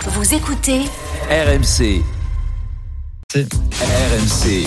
Vous écoutez RMC. RMC.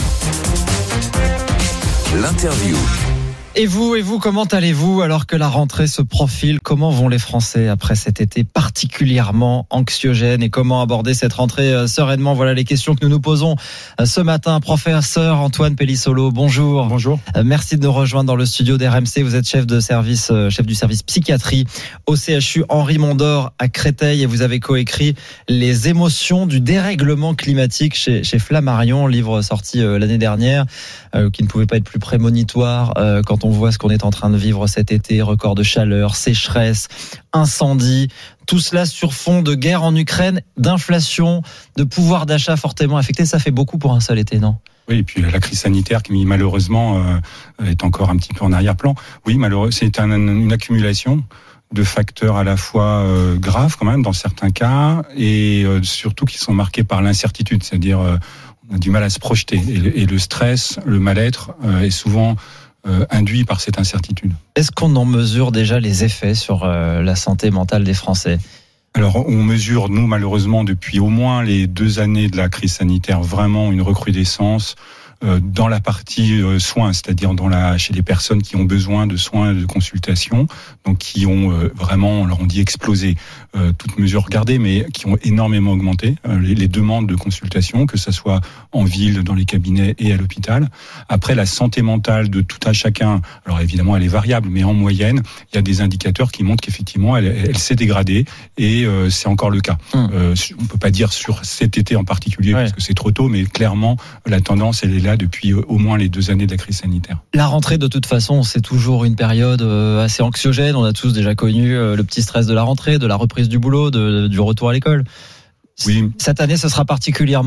L'interview. Et vous, comment allez-vous alors que la rentrée se profile? Comment vont les Français après cet été particulièrement anxiogène et comment aborder cette rentrée sereinement? Voilà les questions que nous nous posons ce matin. Professeur Antoine Pellissolo, bonjour. Bonjour. Merci de nous rejoindre dans le studio d'RMC. Vous êtes chef du service psychiatrie au CHU Henri Mondor à Créteil et vous avez coécrit Les émotions du dérèglement climatique chez Flammarion, livre sorti l'année dernière, qui ne pouvait pas être plus prémonitoire quand on voit ce qu'on est en train de vivre cet été, record de chaleur, sécheresse, incendie, tout cela sur fond de guerre en Ukraine, d'inflation, de pouvoir d'achat fortement affecté. Ça fait beaucoup pour un seul été, non ? Oui, et puis la crise sanitaire qui malheureusement est encore un petit peu en arrière-plan. Oui, malheureusement, c'est une accumulation de facteurs à la fois graves quand même dans certains cas et surtout qui sont marqués par l'incertitude, c'est-à-dire on a du mal à se projeter et le stress, le mal-être est souvent induit par cette incertitude. Est-ce qu'on en mesure déjà les effets sur la santé mentale des Français ? Alors, on mesure, nous, malheureusement, depuis au moins les 2 années de la crise sanitaire, vraiment une recrudescence dans la partie soins, c'est-à-dire chez les personnes qui ont besoin de soins et de consultation, donc qui ont vraiment, on leur dit explosé, toutes mesures regardées, mais qui ont énormément augmenté les demandes de consultation, que ce soit en ville, dans les cabinets et à l'hôpital. Après, la santé mentale de tout un chacun, alors évidemment elle est variable, mais en moyenne, il y a des indicateurs qui montrent qu'effectivement elle s'est dégradée et c'est encore le cas. On peut pas dire sur cet été en particulier, parce que c'est trop tôt, mais clairement la tendance elle est là depuis au moins les 2 années de la crise sanitaire. La rentrée, de toute façon, c'est toujours une période assez anxiogène. On a tous déjà connu le petit stress de la rentrée, de la reprise du boulot, du retour à l'école. Oui. Cette année, ce sera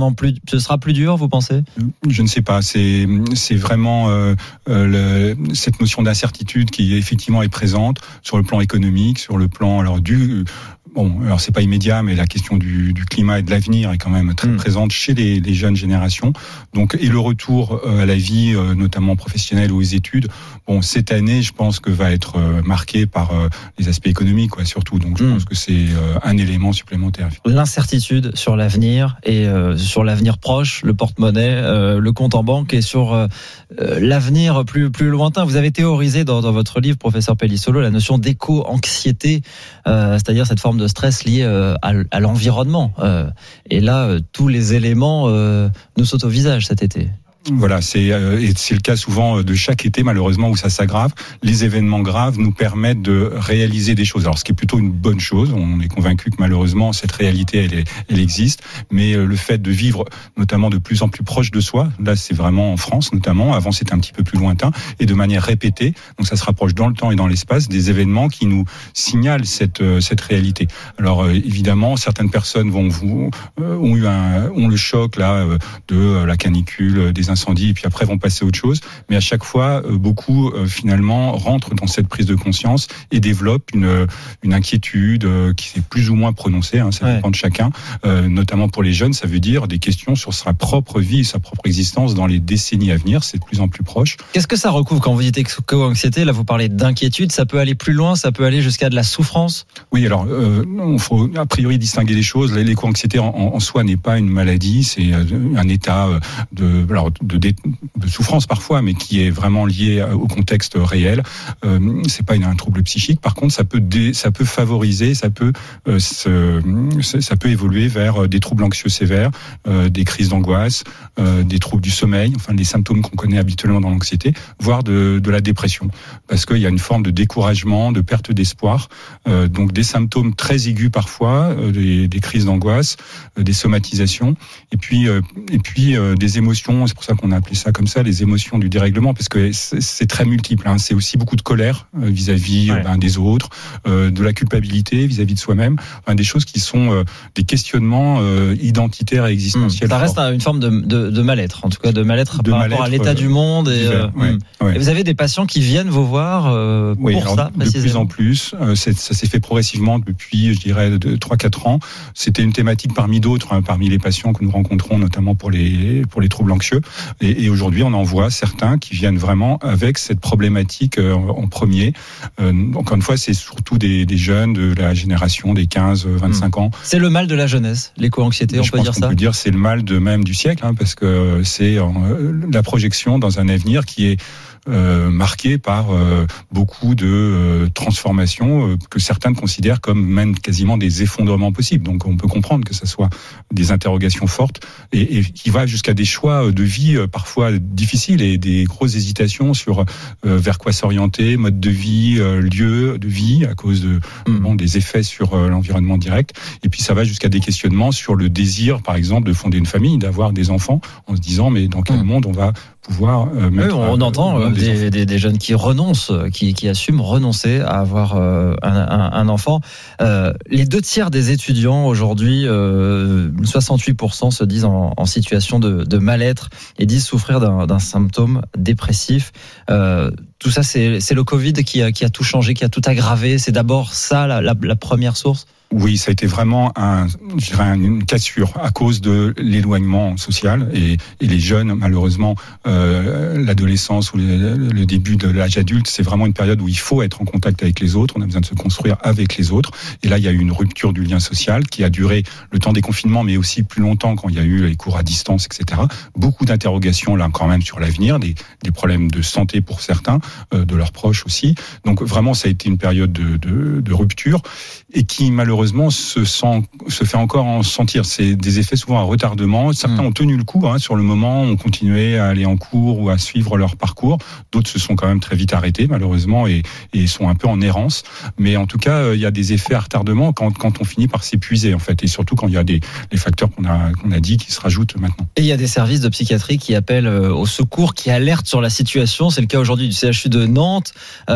ce sera plus dur, vous pensez ? Je ne sais pas. C'est vraiment cette notion d'incertitude qui effectivement est présente sur le plan économique, sur le plan alors c'est pas immédiat, mais la question du climat et de l'avenir est quand même très présente chez les jeunes générations. Donc, et le retour à la vie, notamment professionnelle ou aux études. Bon, cette année, je pense que va être marquée par les aspects économiques, surtout. Donc, je pense que c'est un élément supplémentaire. L'incertitude sur l'avenir et sur l'avenir proche, le porte-monnaie, le compte en banque et sur l'avenir plus lointain. Vous avez théorisé dans votre livre, professeur Pellissolo, la notion d'éco-anxiété, c'est-à-dire cette forme de stress lié à l'environnement. Et là, tous les éléments nous sautent au visage cet été. Voilà, c'est le cas souvent de chaque été malheureusement où ça s'aggrave. Les événements graves nous permettent de réaliser des choses. Alors ce qui est plutôt une bonne chose, on est convaincu que malheureusement cette réalité elle existe, mais le fait de vivre notamment de plus en plus proche de soi, là c'est vraiment en France notamment, avant c'était un petit peu plus lointain, et de manière répétée, donc ça se rapproche dans le temps et dans l'espace des événements qui nous signalent cette réalité. Alors évidemment certaines personnes ont le choc là de la canicule, des incendies, et puis après vont passer à autre chose. Mais à chaque fois, beaucoup finalement rentrent dans cette prise de conscience et développent une inquiétude qui est plus ou moins prononcée, ça dépend de chacun. Notamment pour les jeunes, ça veut dire des questions sur sa propre vie, sa propre existence dans les décennies à venir. C'est de plus en plus proche. Qu'est-ce que ça recouvre quand vous dites éco-anxiété? Là, vous parlez d'inquiétude. Ça peut aller plus loin, ça peut aller jusqu'à de la souffrance. Oui, alors il faut a priori distinguer les choses. L'éco-anxiété en soi n'est pas une maladie, c'est un état de souffrance parfois, mais qui est vraiment lié au contexte réel. C'est pas un trouble psychique. Par contre, ça peut favoriser, ça peut évoluer vers des troubles anxieux sévères, des crises d'angoisse, des troubles du sommeil, enfin les symptômes qu'on connaît habituellement dans l'anxiété, voire de la dépression, parce qu'il y a une forme de découragement, de perte d'espoir, donc des symptômes très aigus parfois, des crises d'angoisse, des somatisations, et puis des émotions. C'est pour ça qu'on a appelé ça comme ça, les émotions du dérèglement, parce que c'est très multiple. C'est aussi beaucoup de colère vis-à-vis des autres, de la culpabilité vis-à-vis de soi-même, des choses qui sont des questionnements identitaires et existentiels. Ça reste une forme de mal-être, en tout cas de mal-être par rapport à l'état du monde. Et vous avez des patients qui viennent vous voir pour ça, de plus en plus. Ça s'est fait progressivement depuis, je dirais, 3-4 ans. C'était une thématique parmi d'autres, parmi les patients que nous rencontrons, notamment pour les troubles anxieux. Et aujourd'hui, on en voit certains qui viennent vraiment avec cette problématique en premier. Encore une fois, c'est surtout des jeunes de la génération des 15-25 ans. C'est le mal de la jeunesse, l'éco-anxiété, on peut dire ça. On peut dire c'est le mal même du siècle, parce que c'est la projection dans un avenir qui est marqué par beaucoup de transformations que certains considèrent comme même quasiment des effondrements possibles. Donc on peut comprendre que ça soit des interrogations fortes et qui va jusqu'à des choix de vie parfois difficiles et des grosses hésitations sur vers quoi s'orienter, mode de vie, lieu de vie à cause de des effets sur l'environnement direct. Et puis ça va jusqu'à des questionnements sur le désir, par exemple, de fonder une famille, d'avoir des enfants, en se disant mais dans quel monde on va pouvoir mettre. Oui, on entend des jeunes qui renoncent, qui assument renoncer à avoir un enfant. Les 2/3 des étudiants aujourd'hui, 68% se disent en situation de mal-être et disent souffrir d'un symptôme dépressif. Tout ça, c'est le Covid qui a tout changé, qui a tout aggravé. C'est d'abord ça la première source. Oui, ça a été vraiment une cassure à cause de l'éloignement social et les jeunes, malheureusement, l'adolescence ou le début de l'âge adulte, c'est vraiment une période où il faut être en contact avec les autres. On a besoin de se construire avec les autres. Et là, il y a eu une rupture du lien social qui a duré le temps des confinements, mais aussi plus longtemps quand il y a eu les cours à distance, etc. Beaucoup d'interrogations là quand même sur l'avenir, des problèmes de santé pour certains, de leurs proches aussi. Donc vraiment, ça a été une période de rupture et qui malheureusement se fait encore en sentir. C'est des effets souvent à retardement. Certains ont tenu le coup sur le moment, ont continué à aller en cours ou à suivre leur parcours. D'autres se sont quand même très vite arrêtés malheureusement et sont un peu en errance. Mais en tout cas, il y a des effets à retardement quand on finit par s'épuiser en fait, et surtout quand il y a les facteurs qu'on a dit qui se rajoutent maintenant. Et il y a des services de psychiatrie qui appellent au secours, qui alertent sur la situation. C'est le cas aujourd'hui du CHU de Nantes,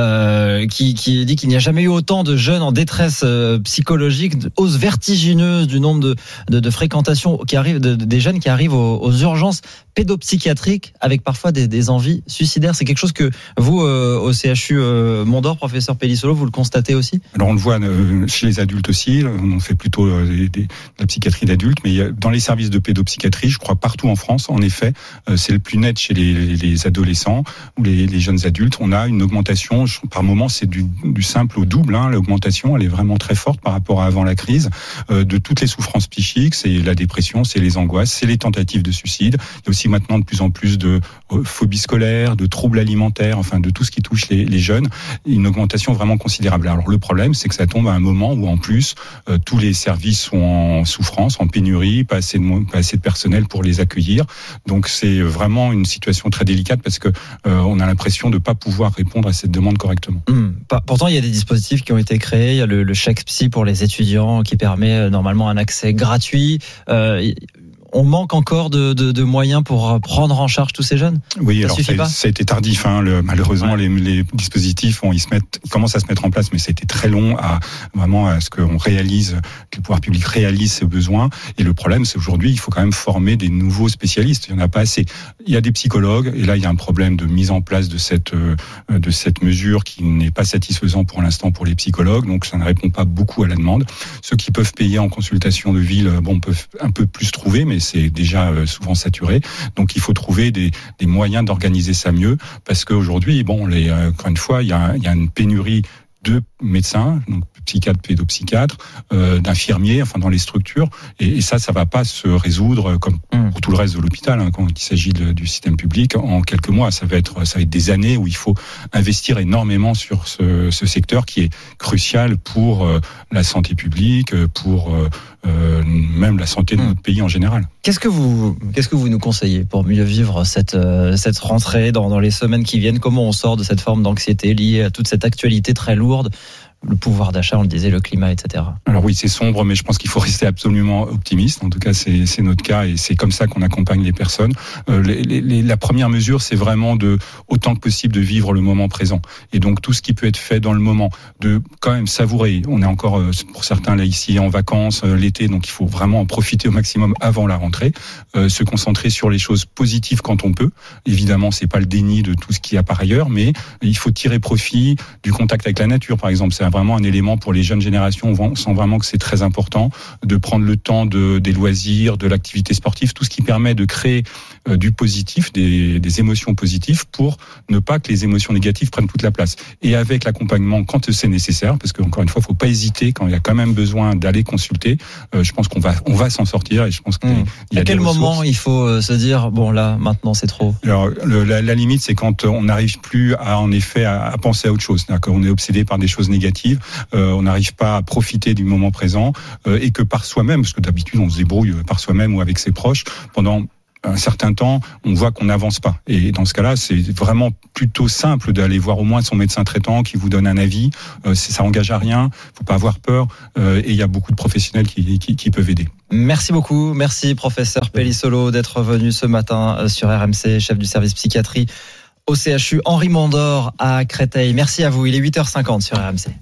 qui dit qu'il n'y a jamais eu autant de jeunes en détresse psychologique, hausse vertigineuse du nombre de fréquentations qui arrivent, des jeunes qui arrivent aux urgences pédopsychiatriques avec parfois des envies suicidaires. C'est quelque chose que vous, au CHU Mont-d'Or, professeur Pellissolo, vous le constatez aussi? Alors on le voit chez les adultes aussi, on fait plutôt la psychiatrie d'adultes, mais dans les services de pédopsychiatrie, je crois partout en France, en effet, c'est le plus net chez les adolescents ou les jeunes adultes. On a une augmentation, par moment c'est du simple au double, l'augmentation elle est vraiment très forte par rapport à avant la crise, de toutes les souffrances psychiques, c'est la dépression, c'est les angoisses, c'est les tentatives de suicide. Il y a aussi maintenant de plus en plus de phobies scolaires, de troubles alimentaires, enfin de tout ce qui touche les jeunes, une augmentation vraiment considérable. Alors le problème, c'est que ça tombe à un moment où en plus tous les services sont en souffrance, en pénurie, pas assez de personnel pour les accueillir. Donc c'est vraiment une situation très délicate parce que on a l'impression de pas pouvoir répondre à cette demande correctement. Pourtant, il y a des dispositifs qui ont été créés. Il y a le chèque psy pour les étudiants qui permet normalement un accès gratuit. On manque encore de moyens pour prendre en charge tous ces jeunes. Oui, alors ça a été tardif. Malheureusement, les dispositifs, ils commencent à se mettre en place, mais ça a été très long à ce qu'on réalise, que le pouvoir public réalise ses besoins. Et le problème, c'est aujourd'hui, il faut quand même former des nouveaux spécialistes. Il y en a pas assez. Il y a des psychologues, et là, il y a un problème de mise en place de cette mesure qui n'est pas satisfaisant pour l'instant pour les psychologues. Donc, ça ne répond pas beaucoup à la demande. Ceux qui peuvent payer en consultation de ville, peuvent un peu plus trouver, mais c'est déjà souvent saturé. Donc il faut trouver des moyens d'organiser ça mieux, parce qu'aujourd'hui, encore une fois, il y a une pénurie de médecins, donc psychiatres, pédopsychiatres, d'infirmiers, dans les structures, et ça va pas se résoudre comme pour tout le reste de l'hôpital, quand il s'agit du système public en quelques mois. Ça va être des années où il faut investir énormément sur ce secteur qui est crucial pour la santé publique, pour même la santé de notre pays en général. Qu'est-ce que vous nous conseillez pour mieux vivre cette rentrée dans les semaines qui viennent? Comment on sort de cette forme d'anxiété liée à toute cette actualité très lourde? Le pouvoir d'achat, on le disait, le climat, etc. Alors oui, c'est sombre, mais je pense qu'il faut rester absolument optimiste. En tout cas, c'est notre cas et c'est comme ça qu'on accompagne les personnes. La première mesure, c'est vraiment autant que possible de vivre le moment présent. Et donc, tout ce qui peut être fait dans le moment, de quand même savourer. On est encore, pour certains, là, ici, en vacances, l'été, donc il faut vraiment en profiter au maximum avant la rentrée. Se concentrer sur les choses positives quand on peut. Évidemment, c'est pas le déni de tout ce qu'il y a par ailleurs, mais il faut tirer profit du contact avec la nature, par exemple. C'est vraiment un élément pour les jeunes générations. On sent vraiment que c'est très important de prendre le temps des loisirs, de l'activité sportive, tout ce qui permet de créer du positif, des émotions positives pour ne pas que les émotions négatives prennent toute la place. Et avec l'accompagnement quand c'est nécessaire, parce qu'encore une fois, il ne faut pas hésiter quand il y a quand même besoin d'aller consulter. Je pense qu'on va s'en sortir et je pense qu'il y a à quel des moment il faut se dire bon là maintenant c'est trop? Alors la limite c'est quand on n'arrive plus à penser à autre chose, c'est-à-dire qu'on est obsédé par des choses négatives, on n'arrive pas à profiter du moment présent et que par soi-même, parce que d'habitude on se débrouille par soi-même ou avec ses proches pendant un certain temps, on voit qu'on n'avance pas. Et dans ce cas-là, c'est vraiment plutôt simple d'aller voir au moins son médecin traitant qui vous donne un avis. Ça engage à rien, faut pas avoir peur. Et il y a beaucoup de professionnels qui peuvent aider. Merci beaucoup. Merci professeur Pellissolo d'être venu ce matin sur RMC, chef du service psychiatrie au CHU Henri Mondor à Créteil. Merci à vous. Il est 8h50 sur RMC.